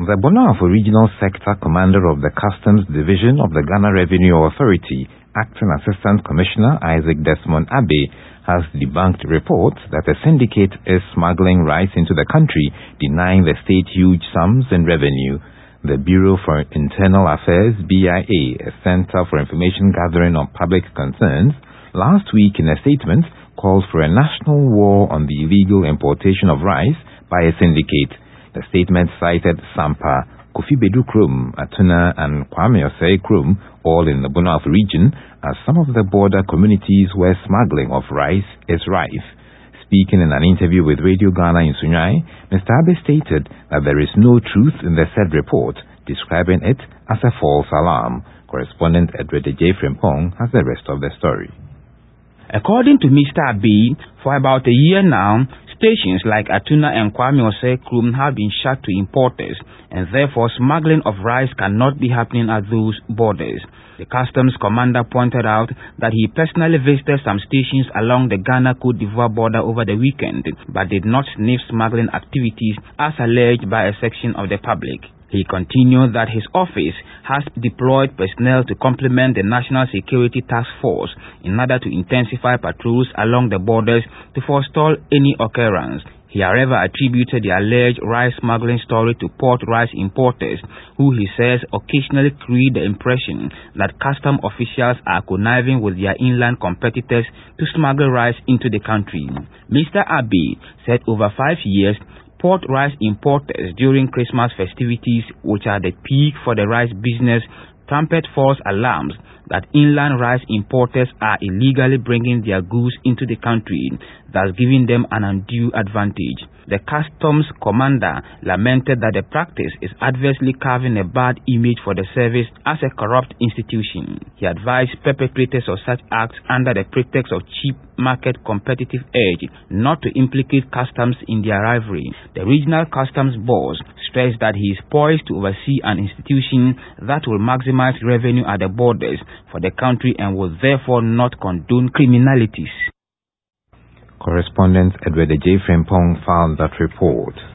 The Bonafo Regional Sector Commander of the Customs Division of the Ghana Revenue Authority, Acting Assistant Commissioner Isaac Desmond Abbey, has debunked reports that a syndicate is smuggling rice into the country, denying the state huge sums in revenue. The Bureau for Internal Affairs, BIA, a Center for Information Gathering on Public Concerns, last week in a statement called for a national war on the illegal importation of rice by a syndicate. The statement cited Sampa, Kofi Bedu Krum, Atuna, and Kwame Osei Krum, all in the Bonafo region, as some of the border communities where smuggling of rice is rife. Speaking in an interview with Radio Ghana in Sunyai, Mr. Abbey stated that there is no truth in the said report, describing it as a false alarm. Correspondent Edward J. Frimpong has the rest of the story. According to Mr. Abbey, for about a year now, stations like Atuna and Kwame Osei Krum have been shut to importers, and therefore smuggling of rice cannot be happening at those borders. The customs commander pointed out that he personally visited some stations along the Ghana-Côte d'Ivoire border over the weekend, but did not sniff smuggling activities as alleged by a section of the public. He continued that his office has deployed personnel to complement the National Security Task Force in order to intensify patrols along the borders to forestall any occurrence. He, however, attributed the alleged rice smuggling story to port rice importers, who he says occasionally create the impression that custom officials are conniving with their inland competitors to smuggle rice into the country. Mr. Abbey said over 5 years, port rice importers during Christmas festivities, which are the peak for the rice business, trumpet false alarms that inland rice importers are illegally bringing their goods into the country, thus giving them an undue advantage. The customs commander lamented that the practice is adversely carving a bad image for the service as a corrupt institution. He advised perpetrators of such acts under the pretext of cheap market competitive edge not to implicate customs in their rivalry. The regional customs boss stressed that he is poised to oversee an institution that will maximize revenue at the borders for the country and will therefore not condone criminalities. Correspondent Edward J. Frimpong filed that report.